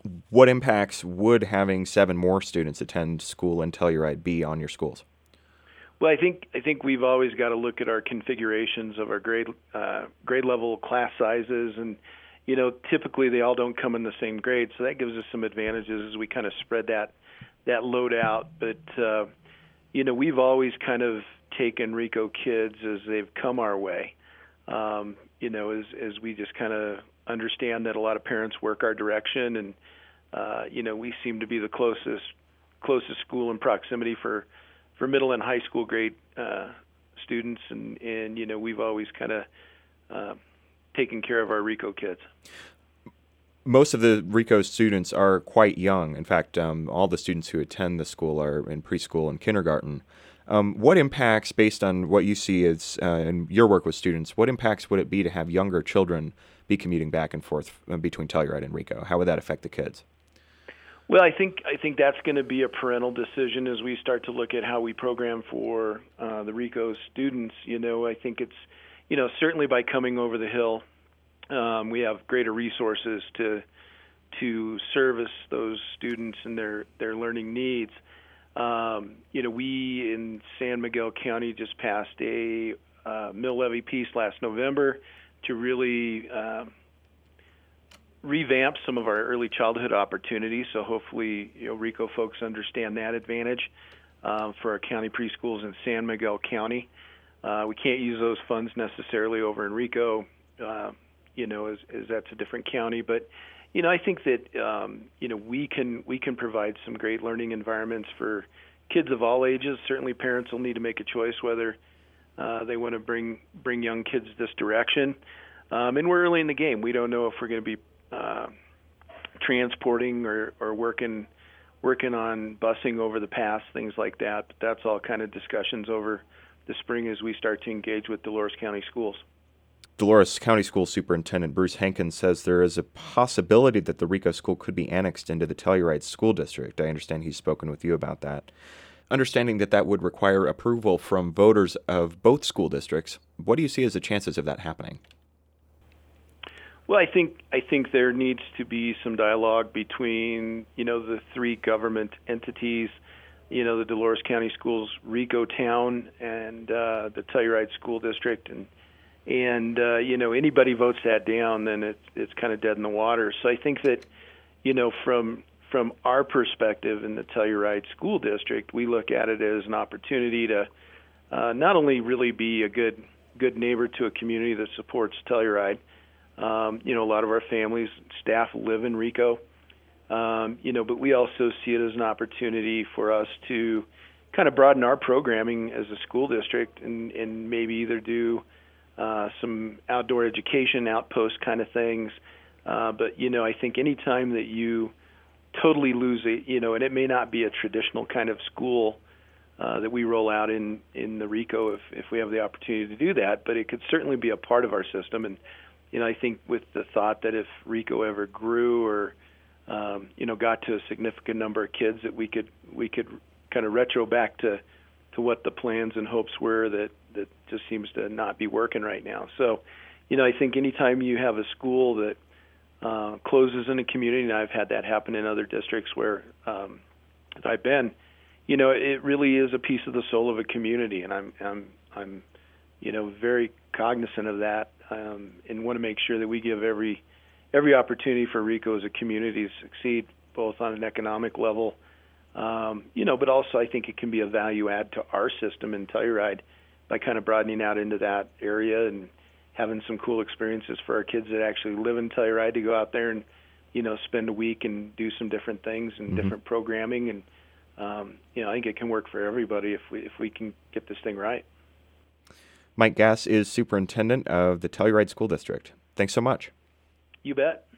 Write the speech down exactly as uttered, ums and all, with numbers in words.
What impacts would having seven more students attend school in Telluride be on your schools? Well, I think I think we've always got to look at our configurations of our grade uh, grade level class sizes, and you know, typically they all don't come in the same grade, so that gives us some advantages as we kind of spread that that load out. But uh, you know, we've always kind of taken Rico kids as they've come our way. Um, you know, as as we just kind of understand that a lot of parents work our direction, and uh, you know, we seem to be the closest closest school in proximity for for middle and high school grade uh, students, and, and you know, we've always kind of uh, taken care of our Rico kids. Most of the Rico students are quite young. In fact, um, all the students who attend the school are in preschool and kindergarten. Um, what impacts, based on what you see as uh, in your work with students, what impacts would it be to have younger children be commuting back and forth between Telluride and Rico? How would that affect the kids? Well, I think I think that's going to be a parental decision as we start to look at how we program for uh, the Rico students. You know, I think it's, you know, certainly by coming over the hill, um, we have greater resources to to service those students and their, their learning needs. Um, you know, we in San Miguel County just passed a uh, mill levy piece last November to really uh, revamp some of our early childhood opportunities. So hopefully, you know, Rico folks understand that advantage uh, for our county preschools in San Miguel County. Uh, we can't use those funds necessarily over in Rico, uh, you know, as, as that's a different county. But, you know, I think that, um, you know, we can we can provide some great learning environments for kids of all ages. Certainly parents will need to make a choice whether uh, they want to bring, bring young kids this direction. Um, and we're early in the game. We don't know if we're going to be Uh, transporting or, or working working on busing over the pass, things like that. But that's all kind of discussions over the spring as we start to engage with Dolores County Schools. Dolores County School Superintendent Bruce Hankins says there is a possibility that the Rico school could be annexed into the Telluride School District. I understand he's spoken with you about that. Understanding that that would require approval from voters of both school districts, what do you see as the chances of that happening? Well, I think I think there needs to be some dialogue between, you know, the three government entities, you know, the Dolores County Schools, Rico Town, and uh, the Telluride School District, and and uh, you know, anybody votes that down, then it's it's kind of dead in the water. So I think that, you know, from from our perspective in the Telluride School District, we look at it as an opportunity to uh, not only really be a good good neighbor to a community that supports Telluride. Um, you know, a lot of our families, staff live in Rico, um, you know, but we also see it as an opportunity for us to kind of broaden our programming as a school district and, and maybe either do uh, some outdoor education outpost kind of things. Uh, but, you know, I think any time that you totally lose it, you know, and it may not be a traditional kind of school uh, that we roll out in, in the Rico if, if we have the opportunity to do that, but it could certainly be a part of our system. And you know, I think with the thought that if Rico ever grew or, um, you know, got to a significant number of kids, that we could we could kind of retro back to, to what the plans and hopes were that, that just seems to not be working right now. So, you know, I think anytime you have a school that uh, closes in a community, and I've had that happen in other districts where um, I've been, you know, it really is a piece of the soul of a community, and I'm I'm I'm, you know, very cognizant of that. Um, and want to make sure that we give every every opportunity for Rico as a community to succeed, both on an economic level, um, you know, but also I think it can be a value add to our system in Telluride by kind of broadening out into that area and having some cool experiences for our kids that actually live in Telluride to go out there and, you know, spend a week and do some different things and mm-hmm. different programming. And, um, you know, I think it can work for everybody if we if we can get this thing right. Mike Gass is superintendent of the Telluride School District. Thanks so much. You bet.